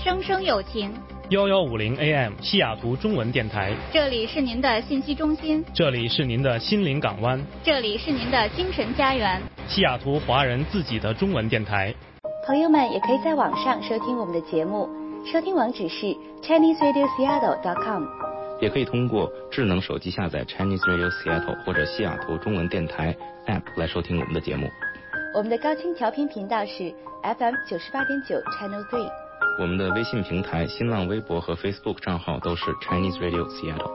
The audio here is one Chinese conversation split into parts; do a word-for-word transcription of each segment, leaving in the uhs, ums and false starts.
声声有情。 幺幺五零 A M 西雅图中文电台， 这里是您的信息中心， 这里是您的心灵港湾， 这里是您的精神家园， 西雅图华人自己的中文电台。 朋友们也可以在网上收听我们的节目，收听网址是 Chinese Radio Seattle dot com， 也可以通过智能手机下载 Chinese Radio Seattle 或者西雅图中文电台 App 来收听我们的节目。 我们的高清调频频道是 F M 九十八点九 Channel Three。 我们的微信平台、新浪微博和 Facebook 账号都是 Chinese Radio Seattle。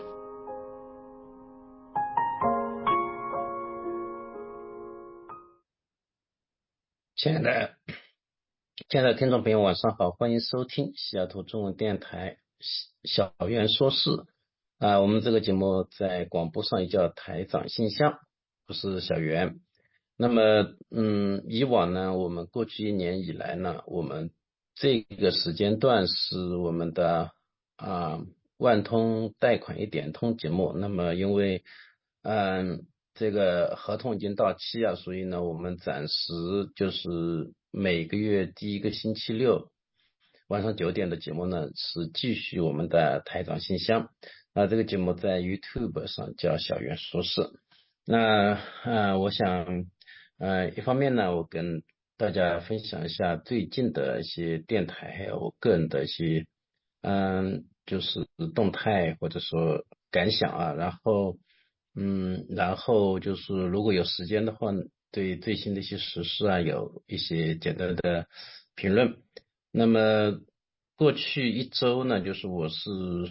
亲爱的，亲爱的听众朋友，晚上好，欢迎收听西雅图中文电台小院说事啊、呃，我们这个节目在广播上也叫台长信箱，我是小袁。那么，嗯，以往呢，我们过去一年以来呢，我们这个时间段是我们的啊、呃、万通贷款一点通节目。那么因为嗯这个合同已经到期啊，所以呢我们暂时就是每个月第一个星期六晚上九点的节目呢是继续我们的台长信箱。那这个节目在 YouTube 上叫小袁说事。那呃我想呃一方面呢我跟大家分享一下最近的一些电台还有我个人的一些嗯就是动态或者说感想啊，然后嗯然后就是如果有时间的话对最新的一些时事啊有一些简单的评论。那么过去一周呢就是我是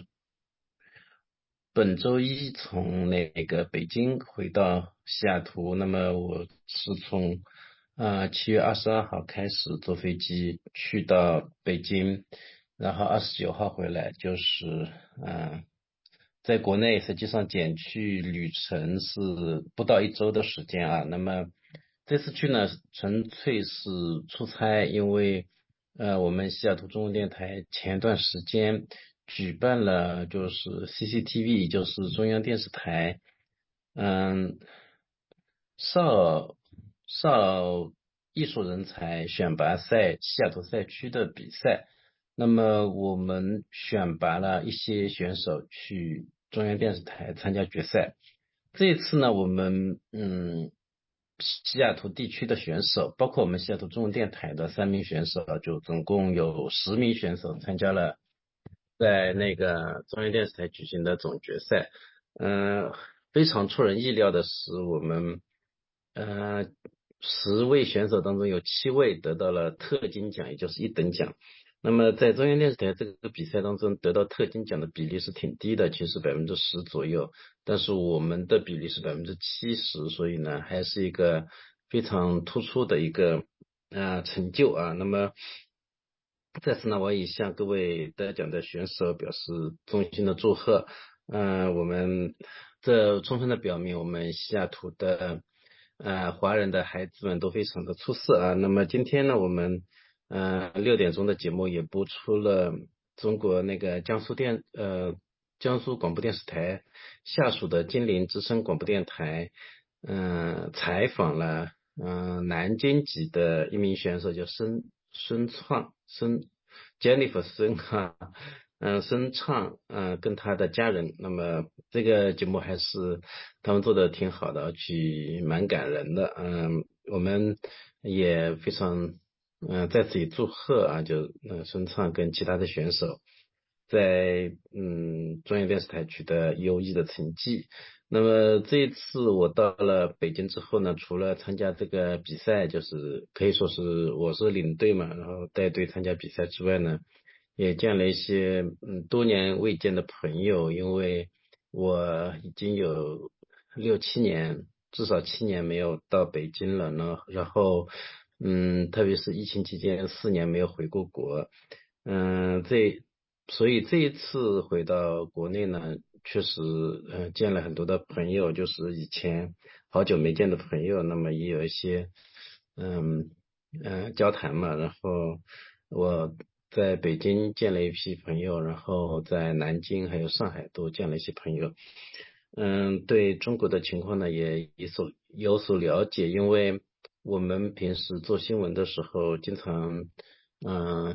本周一从那个北京回到西雅图，那么我是从啊七月二十二号开始坐飞机去到北京，然后二十九号回来，就是嗯、呃，在国内实际上减去旅程是不到一周的时间啊。那么这次去呢纯粹是出差，因为呃我们西雅图中文电台前段时间举办了就是 C C T V 就是中央电视台嗯少少艺术人才选拔赛西雅图赛区的比赛。那么我们选拔了一些选手去中央电视台参加决赛。这一次呢我们嗯西雅图地区的选手包括我们西雅图中文电台的三名选手，就总共有十名选手参加了在那个中央电视台举行的总决赛。嗯、呃，非常出人意料的是，我们呃十位选手当中有七位得到了特金奖，也就是一等奖。那么在中央电视台这个比赛当中得到特金奖的比例是挺低的，其实百分之十左右，但是我们的比例是百分之七十，所以呢还是一个非常突出的一个啊、呃、成就啊。那么在此呢我也向各位得奖的选手表示衷心的祝贺。嗯、呃，我们这充分的表明我们西雅图的呃华人的孩子们都非常的出色啊。那么今天呢我们呃六点钟的节目也播出了中国那个江苏电呃江苏广播电视台下属的金陵之声广播电台嗯、呃、采访了嗯、呃、南京籍的一名选手叫孙孙创孙 Jennifer 孙哈嗯，孙畅嗯跟他的家人。那么这个节目还是他们做的挺好的，而且蛮感人的。嗯，我们也非常嗯在此也祝贺啊，就嗯孙畅跟其他的选手在嗯中央电视台取得优异的成绩。那么这一次我到了北京之后呢，除了参加这个比赛，就是可以说是我是领队嘛，然后带队参加比赛之外呢，也见了一些嗯多年未见的朋友。因为我已经有六七年至少七年没有到北京了呢，然后嗯特别是疫情期间四年没有回过国。嗯这所以这一次回到国内呢确实呃见了很多的朋友，就是以前好久没见的朋友，那么也有一些嗯嗯、呃、交谈嘛。然后我在北京见了一批朋友，然后在南京还有上海都见了一些朋友。嗯，对中国的情况呢也有所有所了解，因为我们平时做新闻的时候经常嗯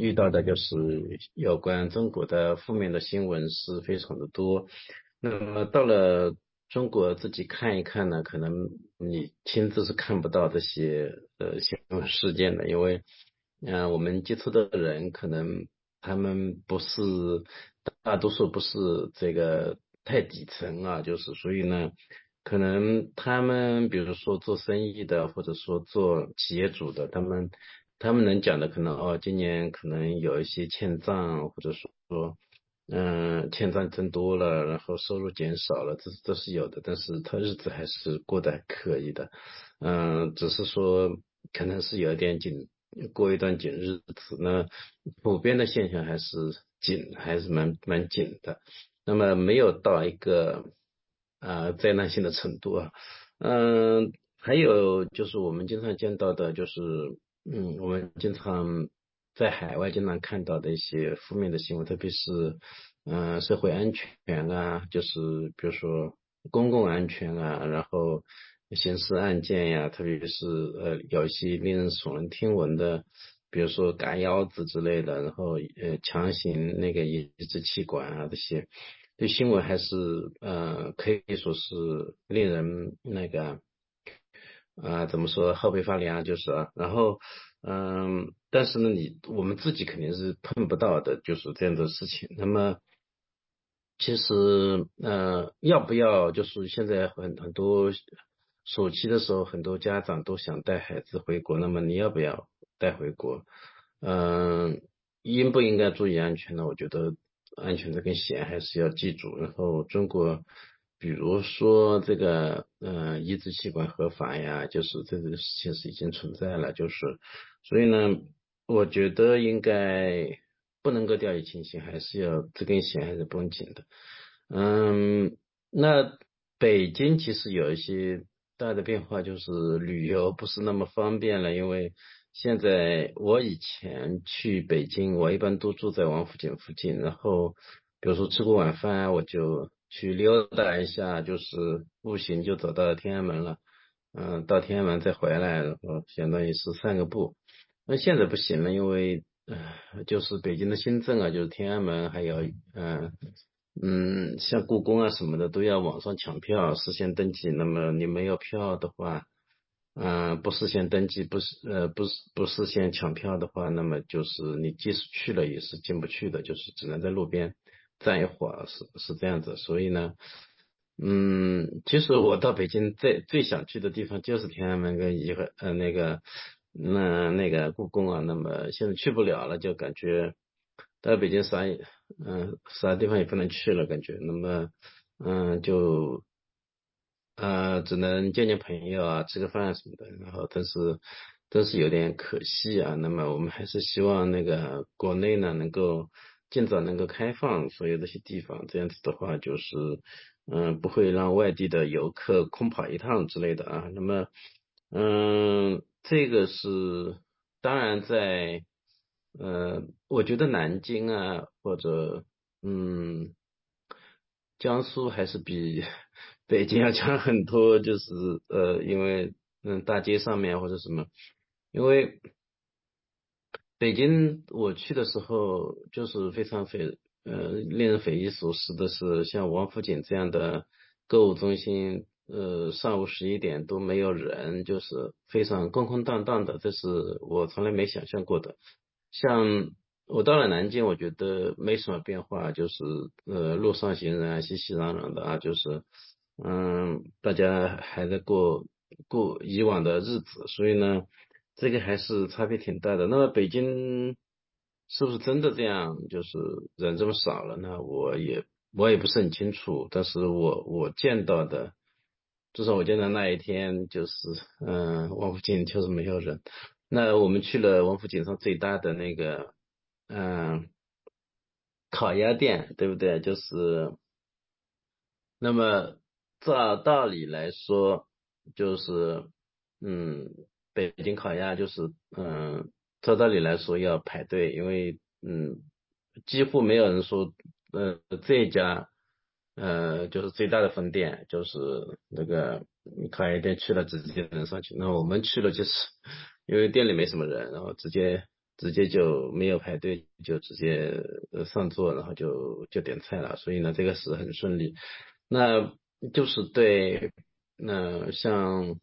遇到的就是有关中国的负面的新闻是非常的多。那么到了中国自己看一看呢，可能你亲自是看不到这些呃新闻事件的，因为嗯、呃、我们接触的人可能他们不是大多数不是这个太底层啊，就是所以呢。可能他们比如说做生意的，或者说做企业主的，他们他们能讲的可能哦，今年可能有一些欠账，或者说嗯、呃、欠账增多了，然后收入减少了，这这是有的，但是他日子还是过得还可以的，嗯、呃，只是说可能是有一点紧，过一段紧日子，那普遍的现象还是紧，还是蛮蛮紧的，那么没有到一个。啊，灾难性的程度啊，嗯，还有就是我们经常见到的，就是嗯，我们经常在海外经常看到的一些负面的新闻，特别是嗯、呃社会安全啊，就是比如说公共安全啊，然后刑事案件呀，特别是呃有一些令人耸人听闻的，比如说嘎腰子之类的，然后呃强行那个移植器官啊这些。对新闻还是呃可以说是令人那个啊、怎么说后背发凉就是啊，然后嗯、但是呢你我们自己肯定是碰不到的，就是这样的事情。那么其实呃要不要就是现在很很多暑期的时候，很多家长都想带孩子回国，那么你要不要带回国？嗯、应不应该注意安全呢？我觉得安全这根弦还是要记住。然后中国，比如说这个呃移植器官合法呀，就是这个事情是已经存在了，就是所以呢，我觉得应该不能够掉以轻心，还是要这根弦还是绷紧的。嗯，那北京其实有一些大的变化，就是旅游不是那么方便了，因为现在我以前去北京，我一般都住在王府井附近，然后比如说吃过晚饭，我就去溜达一下，就是步行就走到天安门了，嗯，到天安门再回来，然后相当于是散个步。那现在不行了，因为呃，就是北京的新政啊，就是天安门，还有嗯、嗯，像故宫啊什么的都要网上抢票，事先登记。那么你没有票的话，嗯、不事先登记，不是呃不是不事先抢票的话，那么就是你即使去了也是进不去的，就是只能在路边站一会儿，是是这样子。所以呢。嗯，其实我到北京最最想去的地方就是天安门跟颐和呃那个那那个故宫啊，那么现在去不了了，就感觉到北京啥也嗯啥地方也不能去了，感觉那么嗯就呃，只能见见朋友啊，吃个饭什么的，然后但是真是有点可惜啊。那么我们还是希望那个国内呢能够尽早能够开放所有这些地方，这样子的话就是嗯、不会让外地的游客空跑一趟之类的啊。那么嗯，这个是当然在呃，我觉得南京啊或者嗯。江苏还是比北京要强很多，就是呃，因为嗯大街上面或者什么，因为北京我去的时候就是非常匪呃令人匪夷所思的是，像王府井这样的购物中心，呃上午十一点都没有人，就是非常空空荡荡的，这是我从来没想象过的。像我到了南京，我觉得没什么变化，就是呃路上行人啊熙熙攘攘的啊，就是嗯大家还在过过以往的日子，所以呢这个还是差别挺大的。那么北京是不是真的这样，就是人这么少了呢？我也我也不是很清楚，但是我我见到的，至少我见到那一天就是嗯王府井就是没有人。那我们去了王府井上最大的那个，嗯，烤鸭店，对不对？就是，那么照道理来说，就是，嗯，北京烤鸭就是，嗯，照道理来说要排队，因为，嗯，几乎没有人说，呃，这家，呃，就是最大的分店，就是那个烤鸭店去了直接能上去。那我们去了就是，因为店里没什么人，然后直接直接就没有排队，就直接呃上座，然后就就点菜了，所以呢，这个是很顺利。那就是对，那像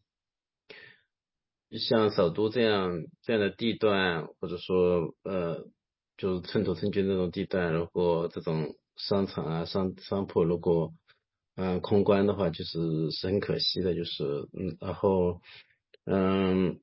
像首都这样这样的地段，或者说呃，就是寸土寸金这种地段，如果这种商场啊、商商铺如果嗯、呃空关的话，就是是很可惜的，就是嗯，然后嗯。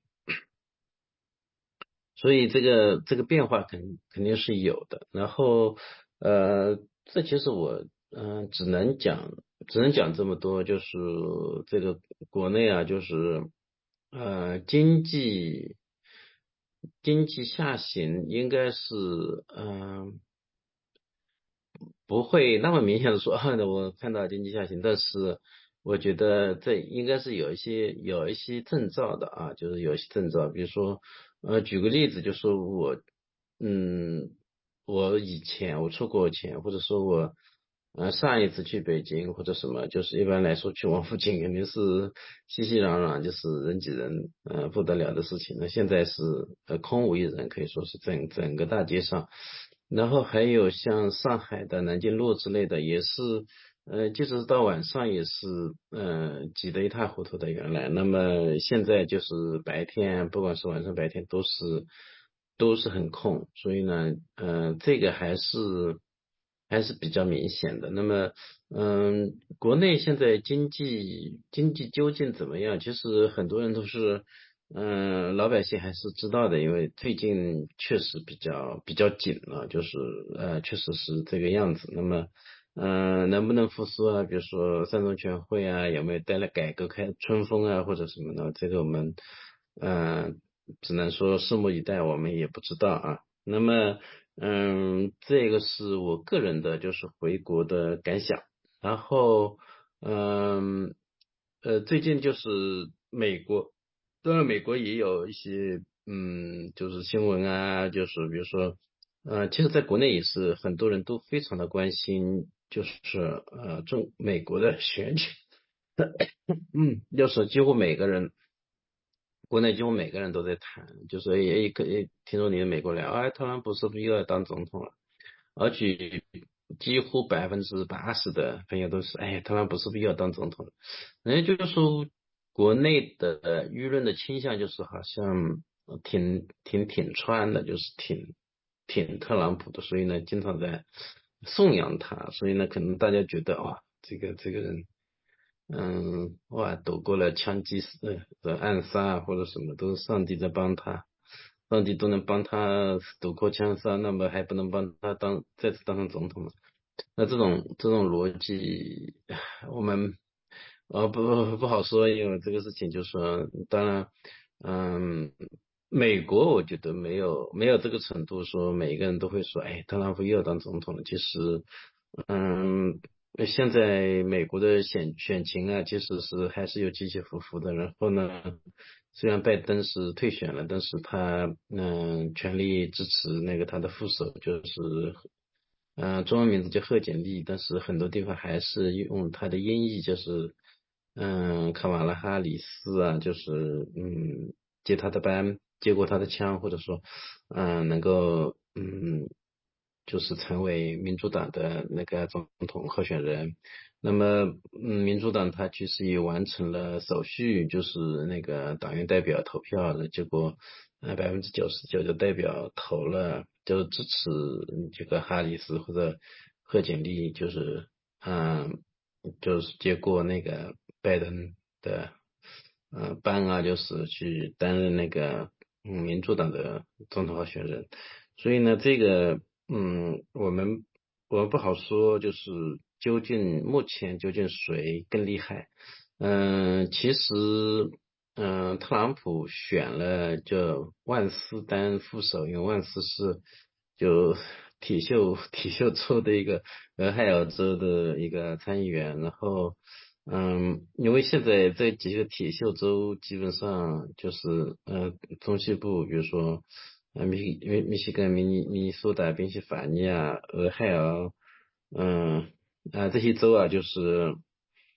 所以这个这个变化肯肯定是有的。然后呃，这其实我嗯、呃只能讲只能讲这么多，就是这个国内啊，就是呃经济经济下行应该是嗯。不会那么明显的说，啊，我看到经济下行，但是我觉得这应该是有一些有一些征兆的啊，就是有一些征兆，比如说，呃，举个例子，就说我，嗯，我以前我出国前，或者说我，呃，上一次去北京或者什么，就是一般来说去王府井肯定是熙熙攘攘，就是人挤人，呃，不得了的事情。那现在是呃空无一人，可以说是整整个大街上。然后还有像上海的南京路之类的，也是，呃，即使是到晚上也是，呃，挤得一塌糊涂的原来。那么现在就是白天，不管是晚上白天都是都是很空，所以呢，呃，这个还是还是比较明显的。那么，嗯，国内现在经济经济究竟怎么样？其实很多人都是。嗯，老百姓还是知道的，因为最近确实比较比较紧了，就是呃，确实是这个样子。那么，嗯、呃能不能复苏啊？比如说三中全会啊，有没有带来改革开春风啊，或者什么的？这个我们，嗯、呃只能说拭目以待，我们也不知道啊。那么，嗯，这个是我个人的，就是回国的感想。然后，嗯，呃，最近就是美国。当然，美国也有一些，嗯，就是新闻啊，就是比如说，呃，其实在国内也是很多人都非常的关心，就是呃，中美国的选举，嗯，就是几乎每个人，国内几乎每个人都在谈，就是也也可以听说你们美国聊，哎，特朗普是不是又要当总统了？而且几乎百分之八十的朋友都是，哎，特朗普是不是又要当总统了？人家就是说，国内的呃舆论的倾向就是好像呃挺挺挺川的，就是挺挺特朗普的，所以呢，经常在颂扬他，所以呢，可能大家觉得哇，这个这个人。嗯，哇，躲过了枪击呃的暗杀或者什么，都是上帝在帮他，上帝都能帮他躲过枪杀，那么还不能帮他当再次当上总统吗？那这种这种逻辑，我们呃不不好说，因为这个事情就是说，当然，嗯，美国我觉得没有没有这个程度说每一个人都会说，哎，特朗普又要当总统了。其实，嗯，现在美国的选选情啊，其实是还是有起起伏伏的。然后呢，虽然拜登是退选了，但是他嗯全力支持那个他的副手，就是嗯、呃中文名字叫贺锦丽，但是很多地方还是用他的音译，就是嗯卡瓦拉哈里斯啊，就是嗯接他的班，接过他的枪，或者说嗯能够嗯就是成为民主党的那个总统候选人。那么嗯民主党他其实也完成了手续，就是那个党员代表投票的结果。呃，百分之九十九的代表投了，就支持这个哈里斯或者贺锦丽，就是嗯，就是接过那个拜登的呃班啊，就是去担任那个嗯民主党的总统候选人。所以呢，这个嗯，我们我们不好说，就是究竟目前究竟谁更厉害？嗯，其实。嗯，特朗普选了就万斯当副手，因为万斯是就铁锈铁锈州的一个俄亥俄州的一个参议员，然后嗯，因为现在这几个铁锈州基本上就是呃中西部，比如说呃密密密西根、明尼明尼苏达、宾夕法尼亚、俄亥俄，嗯啊这些州啊，就是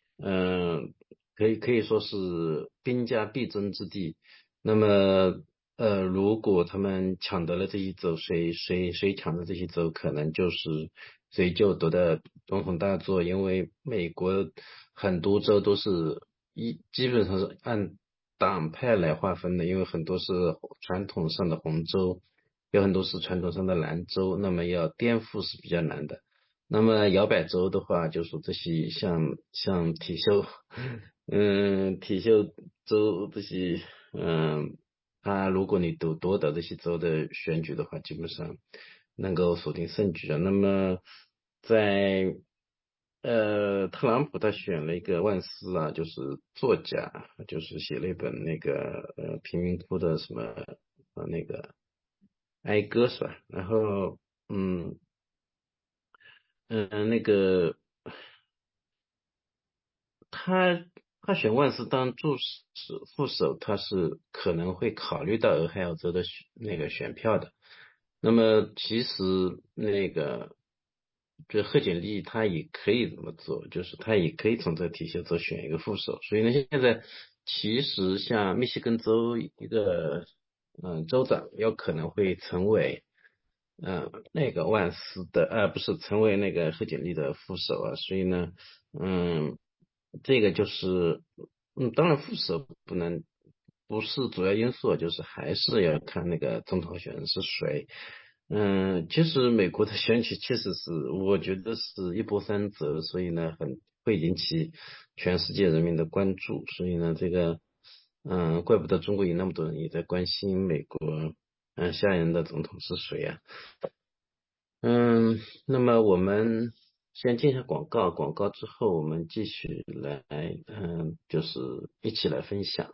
嗯。可以可以说是兵家必争之地。那么， 呃，如果他们抢得了这一州，谁谁谁抢的这些州，可能就是谁就夺得总统大座，因为美国很多州都是一基本上是按党派来划分的，因为很多是传统上的红州，有很多是传统上的蓝州，那么要颠覆是比较难的。那么摇摆州的话，就是这些像像体秀，嗯，体秀州这些，嗯，他如果你夺夺得这些州的选举的话，基本上能够锁定胜局啊。那么在呃，特朗普他选了一个万斯啊，就是作家，就是写了一本那个呃贫民窟的什么呃那个哀歌是吧？然后嗯嗯、呃、那个他他选万斯当助手副手，他是可能会考虑到俄亥俄州的选那个选票的。那么其实那个就贺锦丽他也可以这么做，就是他也可以从这个体系州选一个副手。所以呢，现在其实像密歇根州一个嗯州长有可能会成为嗯那个万斯的呃不是成为那个贺锦丽的副手啊。所以呢嗯这个就是嗯当然副手不能不是主要因素，就是还是要看那个总统候选人是谁。嗯，其实美国的选举确实是，我觉得是一波三折，所以呢，很会引起全世界人民的关注。所以呢，这个，嗯，怪不得中国有那么多人也在关心美国，嗯，下一任的总统是谁啊？嗯，那么我们先进一下广告，广告之后我们继续来，嗯，就是一起来分享。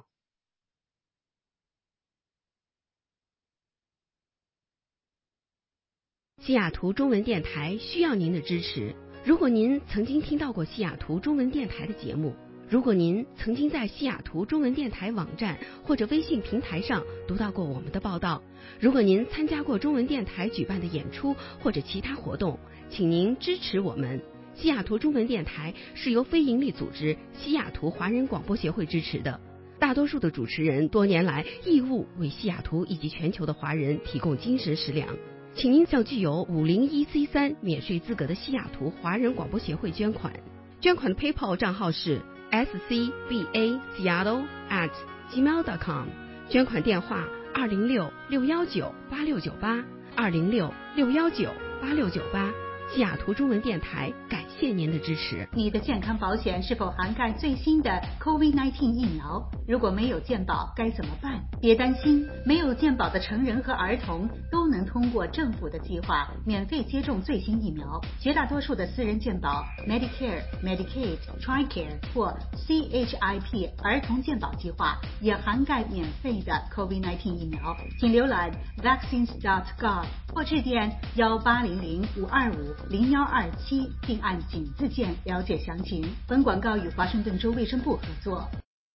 西雅图中文电台需要您的支持。如果您曾经听到过西雅图中文电台的节目，如果您曾经在西雅图中文电台网站或者微信平台上读到过我们的报道，如果您参加过中文电台举办的演出或者其他活动，请您支持我们。西雅图中文电台是由非营利组织西雅图华人广播协会支持的，大多数的主持人多年来义务为西雅图以及全球的华人提供精神食粮。请您向具有五零一 C 三免税资格的西雅图华人广播协会捐款，捐款的 PayPal 账号是 s c b a seattle at gmail dot com， 捐款电话二零六六幺九八六九八二零六六幺九八六九八。西雅图中文电台感谢您的支持。 你的健康保险是否涵盖最新的 COVID 十九 疫苗？如果没有健保该怎么办？别担心，没有健保的成人和儿童都能通过政府的计划免费接种最新疫苗。绝大多数的私人健保 Medicare、Medicaid、Tricare 或 C H I P 儿童健保计划也涵盖免费的 COVID 十九 疫苗。请浏览 vaccines dot gov 或致电幺八零零五二五零幺二七，并按井字键了解详情。本广告与华盛顿州卫生部合作。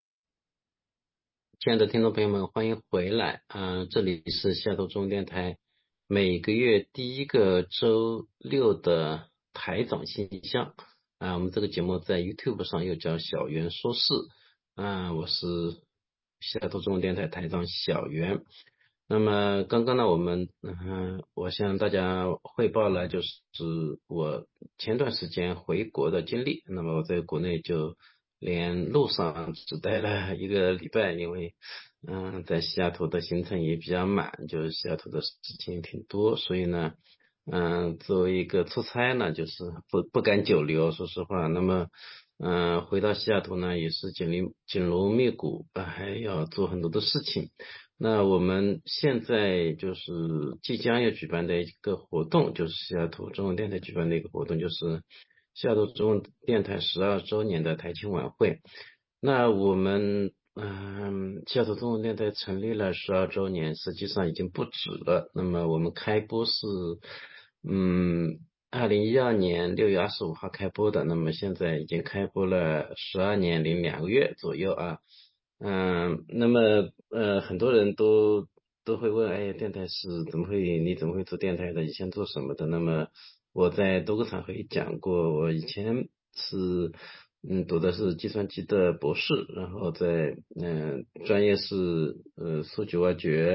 亲爱的听众朋友们，欢迎回来啊、呃！这里是西雅图中文电台每个月第一个周六的台长信箱啊、呃。我们这个节目在 YouTube 上又叫小袁说事啊、呃，我是西雅图中文电台台长小袁。那么刚刚呢，我们嗯、呃，我向大家汇报了就是我前段时间回国的经历。那么我在国内就连路上只待了一个礼拜，因为嗯，在西雅图的行程也比较满，就是西雅图的事情也挺多，所以呢嗯，作为一个出差呢，就是不不敢久留，说实话。那么嗯，回到西雅图呢，也是紧邻紧锣密鼓，还要做很多的事情。那我们现在就是即将要举办的一个活动，就是西雅图中文电台举办的一个活动，就是西雅图中文电台十二周年的台庆晚会。那我们嗯，西雅图中文电台成立了十二周年，实际上已经不止了。那么我们开播是嗯二零一二年六月二十五号开播的，那么现在已经开播了十二年零两个月左右啊。嗯，那么呃，很多人都都会问，哎，电台是怎么会，你怎么会做电台的？以前做什么的？那么我在多个场合也讲过，我以前是嗯读的是计算机的博士，然后在嗯、呃、专业是呃数据挖掘，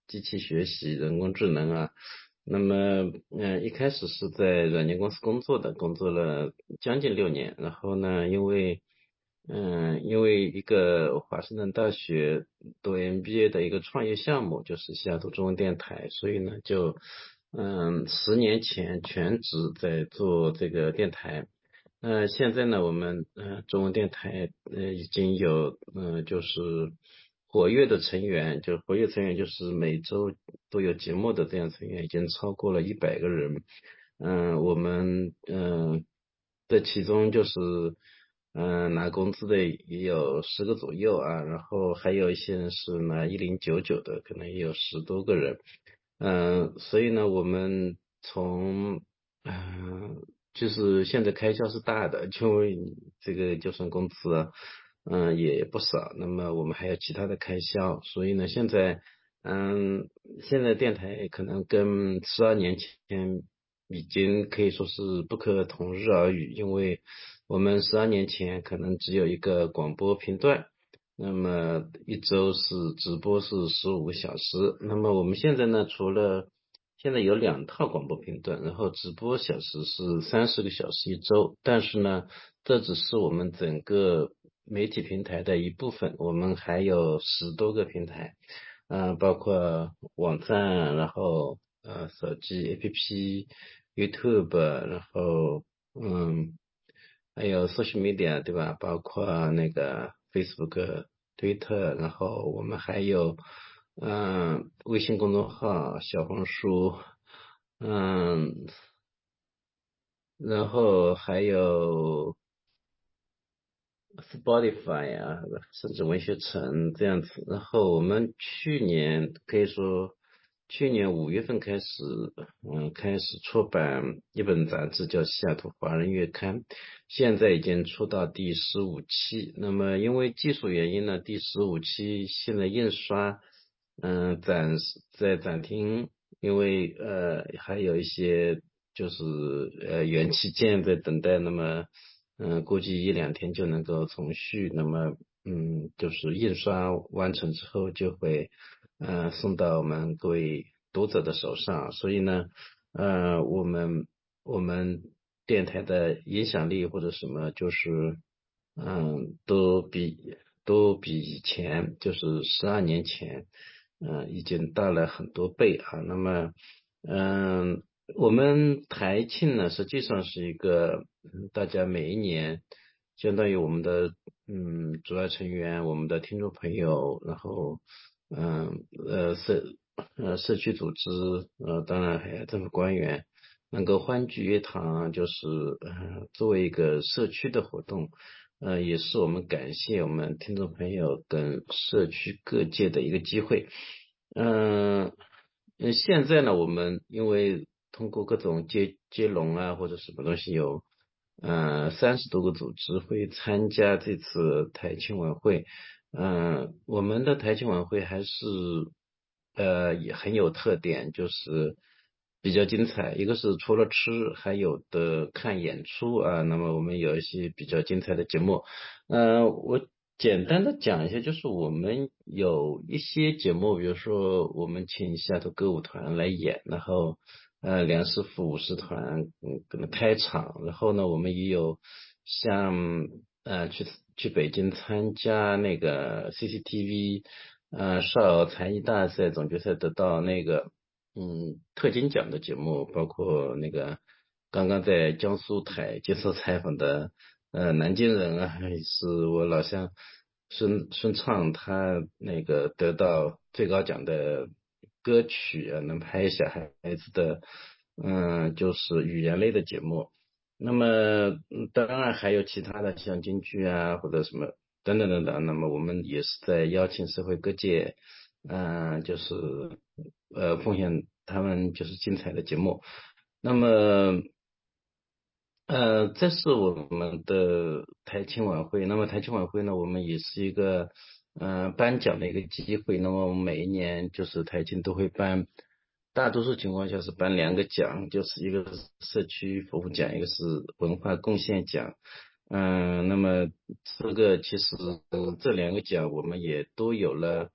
机器学习、人工智能啊。那么，嗯、呃，一开始是在软件公司工作的，工作了将近六年。然后呢，因为，嗯、呃，因为一个华盛顿大学读 M B A 的一个创业项目，就是西雅图中文电台，所以呢，就，嗯，十年前全职在做这个电台。呃，现在呢，我们呃中文电台呃已经有呃就是活跃的成员，就活跃成员就是每周都有节目的这样成员已经超过了一百个人。嗯、我们嗯、呃这其中就是嗯、呃拿工资的也有十个左右啊，然后还有一些人是拿一零九九的，可能也有十多个人。嗯、所以呢，我们从嗯、就是现在开销是大的，因为这个就算工资啊，嗯、也不少。那么我们还有其他的开销，所以呢，现在，嗯，现在电台可能跟十二年前已经可以说是不可同日而语，因为我们十二年前可能只有一个广播频段。那么一周是直播是十五个小时，那么我们现在呢，除了现在有两套广播频段，然后直播小时是三十个小时一周，但是呢，这只是我们整个媒体平台的一部分，我们还有十多个平台，嗯、呃，包括网站，然后呃手机 A P P、YouTube，然后嗯。还有 social media 对吧？包括那个 Facebook、Twitter，然后我们还有嗯微信公众号、小红书，嗯，然后还有 Spotify 啊，甚至文学城这样子。然后我们去年可以说，去年五月份开始，嗯，开始出版一本杂志叫《西雅图华人月刊》，现在已经出到第十五期。那么因为技术原因呢，第十五期现在印刷，嗯，暂时在暂停，因为呃还有一些就是呃元器件在等待，那么。嗯，估计一两天就能够重续。那么，嗯，就是印刷完成之后就会，呃，送到我们各位读者的手上。所以呢，呃，我们我们电台的影响力或者什么，就是，嗯，都比都比以前，就是十二年前，嗯、已经大了很多倍啊。那么，嗯。我们台庆呢，实际上是一个，嗯大家每一年，相当于我们的嗯主要成员、我们的听众朋友，然后嗯呃社呃社区组织，呃当然还有政府官员，能够欢聚一堂，就是呃作为一个社区的活动，呃也是我们感谢我们听众朋友跟社区各界的一个机会。嗯、呃，现在呢，我们因为通过各种接接龙啊，或者什么东西有，呃，三十多个组织会参加这次台庆晚会。嗯、我们的台庆晚会还是，呃，也很有特点，就是比较精彩。一个是除了吃，还有的看演出啊。那么我们有一些比较精彩的节目。呃，我简单的讲一下，就是我们有一些节目，比如说我们请西雅图歌舞团来演，然后呃梁师傅舞狮团嗯可能开场，然后呢我们也有像呃去去北京参加那个 C C T V 呃少儿才艺大赛总决赛得到那个嗯特金奖的节目，包括那个刚刚在江苏台接受采访的。呃，南京人啊，也是我老乡孙孙畅，他那个得到最高奖的歌曲啊，能拍一下孩子的，嗯，就是语言类的节目。那么，嗯当然还有其他的像京剧啊，或者什么等等等等。那么我们也是在邀请社会各界，嗯、就是呃奉献他们就是精彩的节目。那么。呃，这是我们的台庆晚会。那么台庆晚会呢，我们也是一个呃颁奖的一个机会。那么我们每一年就是台庆都会颁，大多数情况下是颁两个奖，就是一个是社区服务奖，一个是文化贡献奖。嗯、那么这个其实呃这两个奖我们也都有了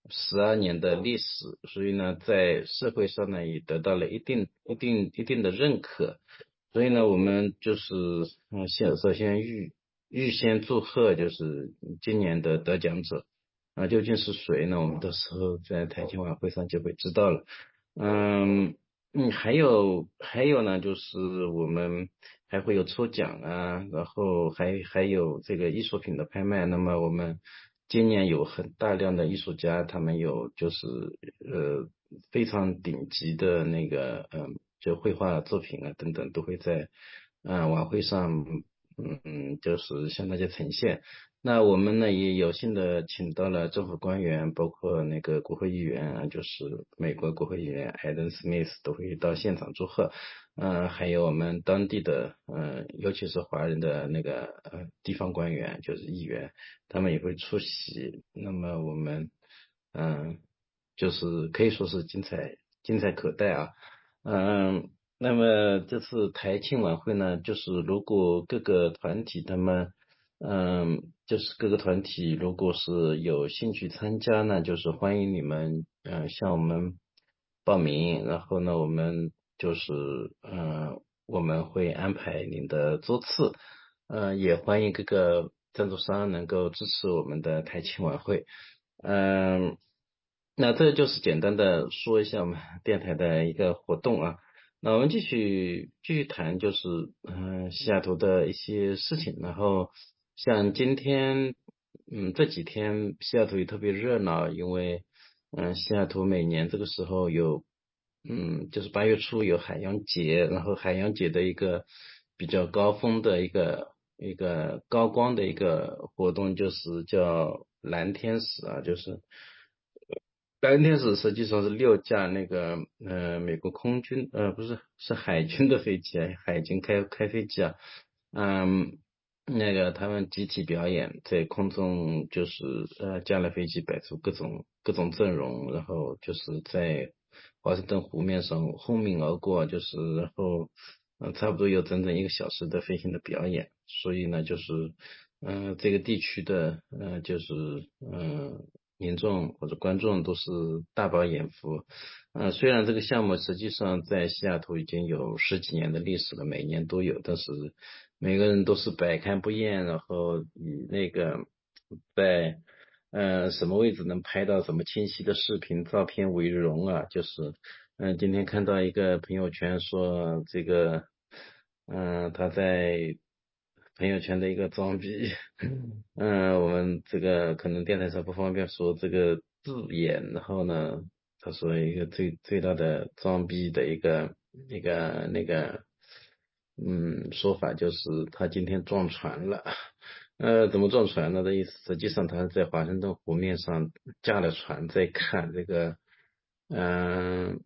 十二年的历史，所以呢，在社会上呢也得到了一定一定一定的认可。所以呢，我们就是嗯，先首先预预先祝贺，就是今年的得奖者啊，究竟是谁呢？我们到时候在台庆晚会上就会知道了。嗯嗯，还有还有呢，就是我们还会有抽奖啊，然后还还有这个艺术品的拍卖。那么我们今年有很大量的艺术家，他们有就是呃非常顶级的那个嗯，就绘画作品啊等等，都会在嗯晚会上嗯嗯就是向大家呈现。那我们呢也有幸的请到了政府官员，包括那个国会议员啊，就是美国国会议员艾登斯密斯都会到现场祝贺。嗯、呃，还有我们当地的嗯、呃，尤其是华人的那个呃地方官员，就是议员，他们也会出席。那么我们嗯、呃，就是可以说是精彩精彩可待啊。嗯，那么这次台庆晚会呢，就是如果各个团体他们嗯，就是各个团体如果是有兴趣参加呢，就是欢迎你们，嗯、呃，向我们报名，然后呢，我们就是，嗯、呃，我们会安排您的桌次，呃，也欢迎各个赞助商能够支持我们的台庆晚会。嗯，那这就是简单的说一下我们电台的一个活动啊。那我们继续继续谈，就是嗯、呃西雅图的一些事情。然后像今天，嗯，这几天西雅图也特别热闹，因为嗯、呃西雅图每年这个时候有，嗯，就是八月初有海洋节，然后海洋节的一个比较高峰的一个一个高光的一个活动，就是叫蓝天使啊，就是蓝天使实际上是六架那个呃美国空军呃不是是海军的飞机啊，海军开开飞机啊。嗯，那个他们集体表演在空中，就是呃架了飞机摆出各种各种阵容，然后就是在华盛顿湖面上轰鸣而过，就是然后嗯、呃差不多有整整一个小时的飞行的表演。所以呢就是嗯、呃这个地区的呃就是嗯。呃民众或者观众都是大饱眼福。呃，虽然这个项目实际上在西雅图已经有十几年的历史了，每年都有，但是每个人都是百看不厌，然后以那个在呃什么位置能拍到什么清晰的视频、照片为荣啊。就是嗯、呃今天看到一个朋友圈说这个嗯、呃他在朋友圈的一个装逼。嗯，我们这个可能电台上不方便说这个字眼，然后呢，他说一个最最大的装逼的一个一个那个嗯说法就是他今天撞船了。呃，怎么撞船呢？的意思，实际上他是在华盛顿湖面上架了船，在看这个嗯。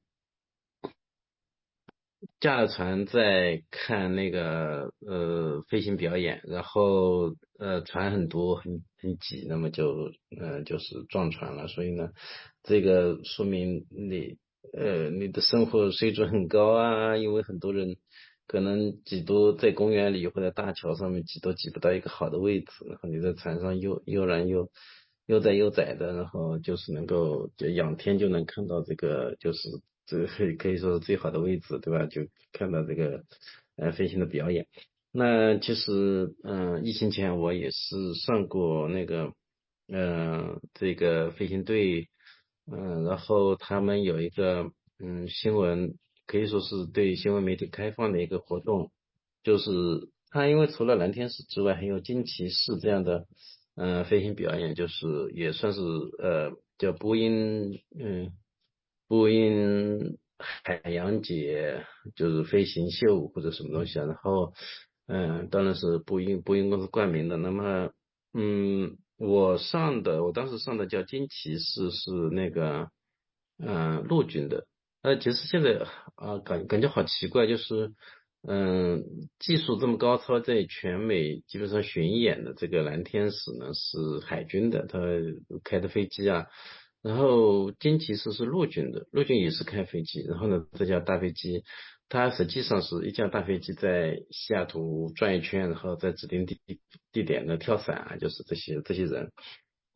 驾了船在看那个呃飞行表演，然后呃船很多很很挤，那么就呃就是撞船了。所以呢，这个说明你呃你的生活水准很高啊，因为很多人可能挤都在公园里或者大桥上面挤都挤不到一个好的位置，然后你在船上又悠然又悠哉悠哉的，然后就是能够就仰天就能看到这个就是这个可以可以说是最好的位置，对吧？就看到这个呃飞行的表演。那其实嗯、呃疫情前我也是上过那个呃这个飞行队。嗯、然后他们有一个嗯新闻可以说是对新闻媒体开放的一个活动，就是它因为除了蓝天使之外，还有惊奇士这样的嗯、呃飞行表演，就是也算是呃叫波音嗯波音海洋节，就是飞行秀或者什么东西啊。然后嗯当然是波音波音公司冠名的。那么嗯我上的我当时上的叫惊奇士，是那个嗯陆军的。呃，其实现在啊，感感觉好奇怪，就是，嗯，技术这么高超，在全美基本上巡演的这个蓝天使呢是海军的，他开的飞机啊。然后金骑士是陆军的，陆军也是开飞机。然后呢，这架大飞机，它实际上是一架大飞机在西雅图转一圈，然后在指定地地点呢跳伞啊，就是这些这些人。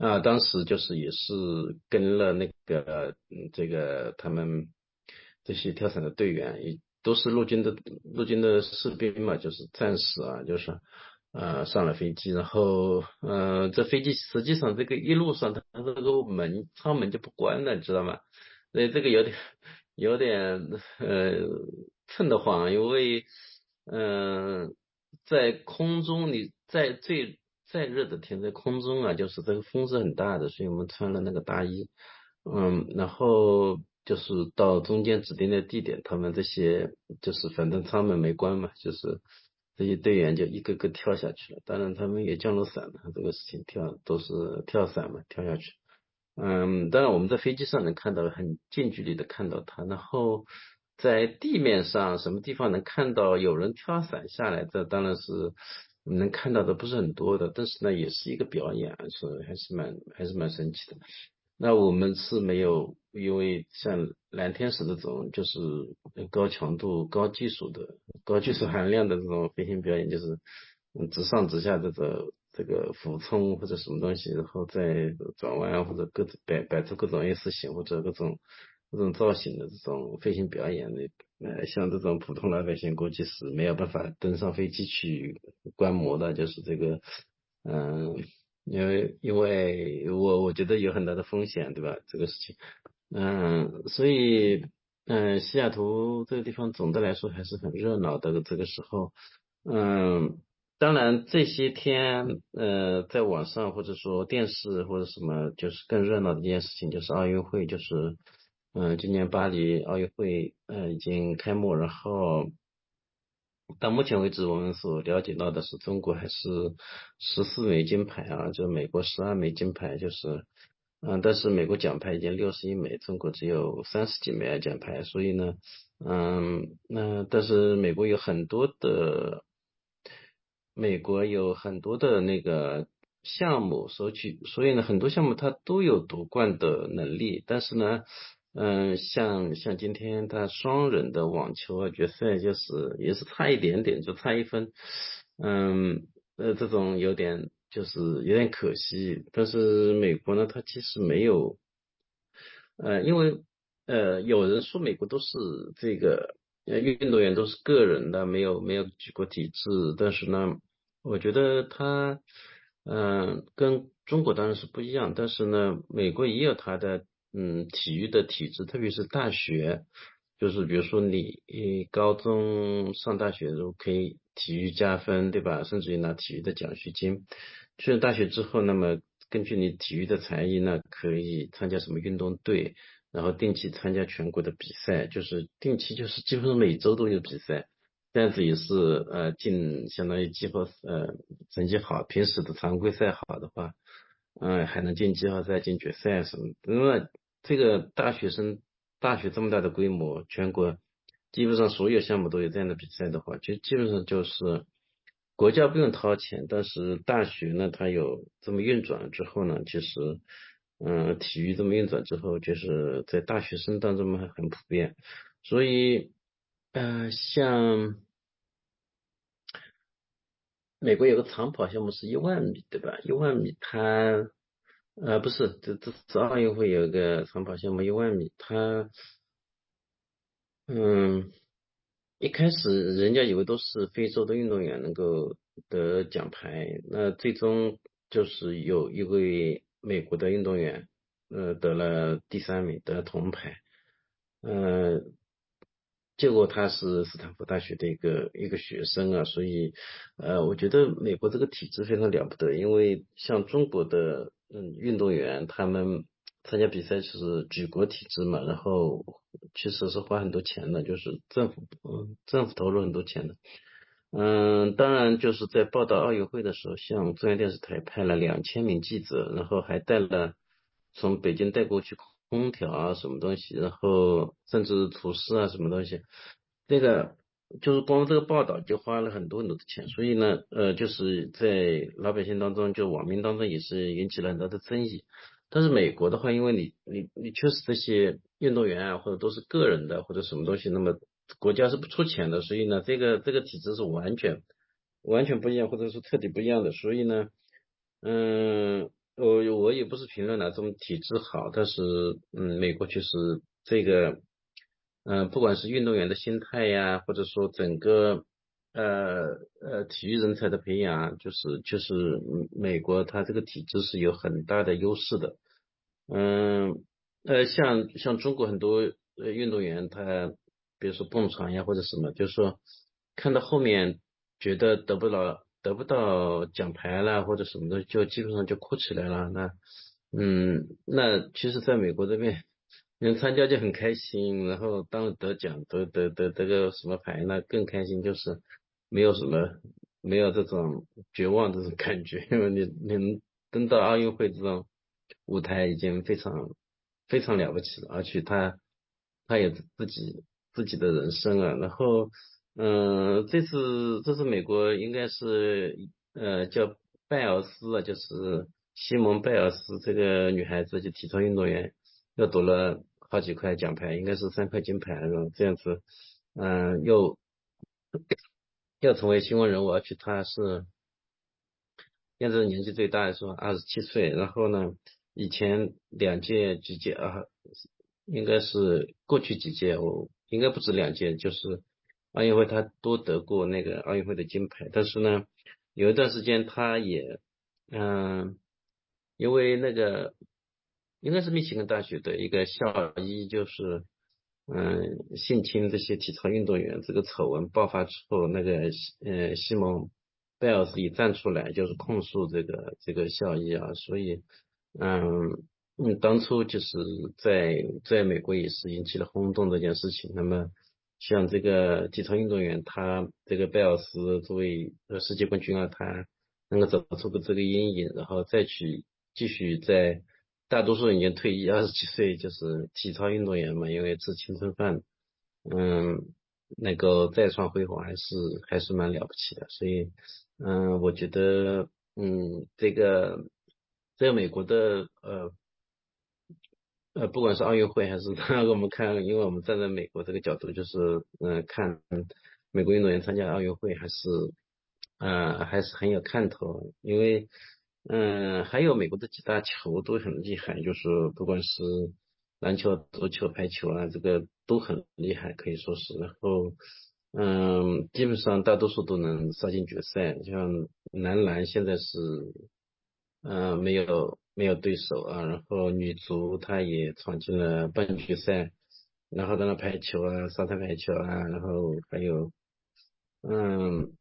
啊，当时就是也是跟了那个嗯这个他们这些跳伞的队员，也都是陆军的陆军的士兵嘛，就是战士啊，就是呃上了飞机，然后呃这飞机实际上这个一路上它这个门舱门就不关了，你知道吗？所以这个有点有点呃瘆得慌，因为嗯、呃在空中你在最再热的天，在空中啊，就是这个风是很大的，所以我们穿了那个大衣，嗯，然后就是到中间指定的地点，他们这些就是反正舱门没关嘛，就是这些队员就一个个跳下去了。当然他们也降落伞了，这个事情跳都是跳伞嘛，跳下去。嗯，当然我们在飞机上能看到很近距离的看到它，然后在地面上什么地方能看到有人跳伞下来，这当然是能看到的不是很多的，但是呢也是一个表演，是还是蛮还是蛮神奇的。那我们是没有，因为像蓝天使这种就是高强度、高技术的、高技术含量的这种飞行表演，就是嗯直上直下这个这个俯冲或者什么东西，然后再转弯或者各种摆摆出各种 S 型或者各种各种造型的这种飞行表演的，呃，像这种普通老百姓估计是没有办法登上飞机去观摩的，就是这个嗯。因为因为我我觉得有很大的风险，对吧？这个事情，嗯，所以嗯，西雅图这个地方总的来说还是很热闹的。这个时候，嗯，当然这些天，呃，在网上或者说电视或者什么，就是更热闹的一件事情就是奥运会，就是嗯，今年巴黎奥运会，呃，已经开幕，然后。到目前为止，我们所了解到的是，中国还是十四枚金牌啊，就美国十二枚金牌，就是，嗯，但是美国奖牌已经六十一枚，中国只有三十几枚奖牌，所以呢，嗯，那但是美国有很多的，美国有很多的那个项目索取，所以呢，很多项目它都有夺冠的能力，但是呢。嗯，像像今天他双人的网球啊决赛，就是也是差一点点，就差一分，嗯，呃，这种有点就是有点可惜。但是美国呢，它其实没有，呃，因为呃，有人说美国都是这个呃运动员都是个人的，没有没有举国体制，但是呢，我觉得他嗯、跟中国当然是不一样，但是呢，美国也有它的嗯体育的体制，特别是大学，就是比如说你你高中上大学的时候可以体育加分，对吧？甚至于拿体育的奖学金。去了大学之后，那么根据你体育的才艺呢，可以参加什么运动队，然后定期参加全国的比赛，就是定期就是几乎是每周都有比赛。这样子也是呃进相当于季后呃成绩好，平时的常规赛好的话，嗯、还能进季后赛、进决赛什么的。因为这个大学生大学这么大的规模，全国基本上所有项目都有这样的比赛的话，就基本上就是国家不用掏钱，但是大学呢，它有这么运转之后呢，其实嗯、体育这么运转之后，就是在大学生当中很很普遍，所以。呃，像美国有个长跑项目是一万米，对吧？一万米它，呃，不是，这这次奥运会有一个长跑项目一万米，它，嗯，一开始人家以为都是非洲的运动员能够得奖牌，那最终就是有一位美国的运动员，呃，得了第三名，得了铜牌。呃，结果他是斯坦福大学的一个一个学生啊，所以呃，我觉得美国这个体制非常了不得，因为像中国的嗯运动员，他们参加比赛是举国体制嘛，然后其实是花很多钱的，就是政府嗯政府投入很多钱的。嗯，当然就是在报道奥运会的时候，像中央电视台派了两千名记者，然后还带了从北京带过去空调啊什么东西，然后甚至厨师啊什么东西，这个就是光这个报道就花了很多很多的钱，所以呢，呃，就是在老百姓当中，就网民当中也是引起了很多的争议。但是美国的话，因为你你你确实这些运动员啊，或者都是个人的或者什么东西，那么国家是不出钱的，所以呢，这个这个体制是完全完全不一样，或者是彻底不一样的。所以呢，嗯， 我我也不是评论哪种体制好，但是嗯，美国确实这个，嗯、呃，不管是运动员的心态呀，或者说整个呃呃体育人才的培养，就是就是嗯美国它这个体制是有很大的优势的。嗯，呃，像像中国很多呃运动员，他比如说蹦床呀或者什么，就是说看到后面觉得得不到得不到奖牌啦或者什么的，就基本上就哭起来了。那嗯，那其实在美国这边，能参加就很开心，然后当了得奖得得得得个什么牌，那更开心，就是没有什么没有这种绝望这种感觉，因为你你能登到奥运会这种舞台已经非常非常了不起了，而且他他有自己自己的人生啊。然后嗯，这次这次美国应该是呃叫拜尔斯啊，就是西蒙拜尔斯这个女孩子，就体操运动员，又夺了好几块奖牌，应该是三块金牌了，这样子，嗯，又要成为新闻人物，而且她是现在年纪最大的时候二十七岁，然后呢，以前两届几届啊，应该是过去几届，我应该不止两届，就是奥运会他都得过那个奥运会的金牌，但是呢，有一段时间他也，嗯、因为那个应该是密歇根大学的一个校医，就是嗯性侵这些体操运动员这个丑闻爆发之后，那个呃西蒙贝尔斯也站出来，就是控诉这个这个校医啊，所以嗯嗯当初就是在在美国也是引起了轰动这件事情。那么像这个体操运动员，他这个贝尔斯作为呃世界冠军啊，他能够走出个这个阴影，然后再去继续在大多数人已经退役，二十几岁就是体操运动员嘛，因为吃青春饭，嗯，能够再创辉煌，还是还是蛮了不起的。所以，嗯，我觉得，嗯，这个在美国的呃呃，不管是奥运会还是那个我们看，因为我们站在美国这个角度，就是嗯、呃看美国运动员参加奥运会还是呃还是很有看头，因为嗯、呃还有美国的几大球都很厉害，就是不管是篮球、足球、排球啊，这个都很厉害，可以说是。然后嗯，基本上大多数都能杀进决赛，像男篮现在是。嗯、呃没有没有对手啊。然后女足她也闯进了半决赛，然后当然排球啊、沙滩排球啊，然后还有嗯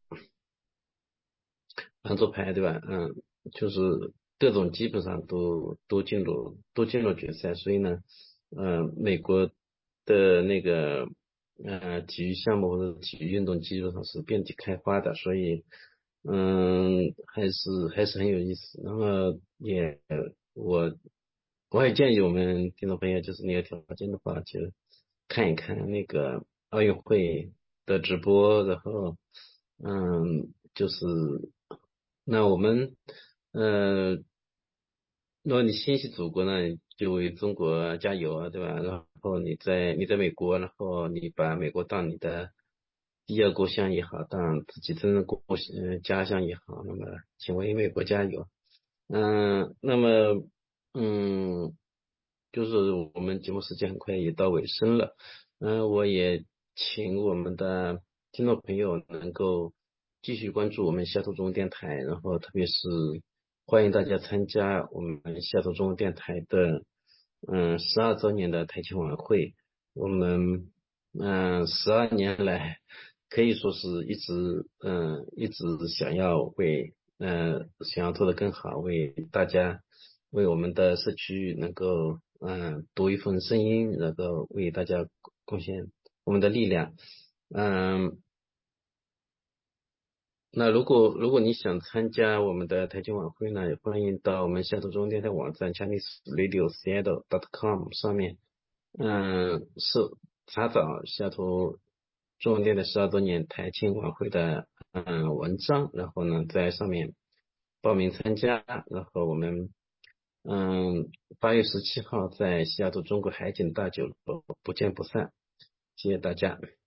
杭州牌对吧？嗯，就是各种基本上都都进入都进入决赛，所以呢，呃，美国的那个呃体育项目或者体育运动基本上是遍地开花的，所以嗯还是还是很有意思。那么也我我也建议我们听众朋友，就是你有条件的话，就看一看那个奥运会的直播，然后嗯就是那我们呃如果你欣喜祖国呢，就为中国加油啊，对吧？然后你在你在美国，然后你把美国当你的第二故乡也好，当自己真正故呃家乡也好，那么请为美国加油。嗯，那么嗯，就是我们节目时间很快也到尾声了。嗯，我也请我们的听众朋友能够继续关注我们西雅图中文电台，然后特别是欢迎大家参加我们西雅图中文电台的嗯十二周年的台庆晚会。我们嗯十二年来可以说是一直嗯一直想要为嗯想要做得更好，为大家为我们的社区能够嗯多一份声音，能够为大家贡献我们的力量。嗯，那如果如果你想参加我们的台庆晚会呢，也欢迎到我们西雅图中文电台网站 Chinese Radio Seattle dot com 上面，嗯，是查找西雅图中文电台十二周年台庆晚会的嗯文章，然后呢在上面报名参加，然后我们嗯八月十七号在西雅图中国海景大酒楼不见不散，谢谢大家。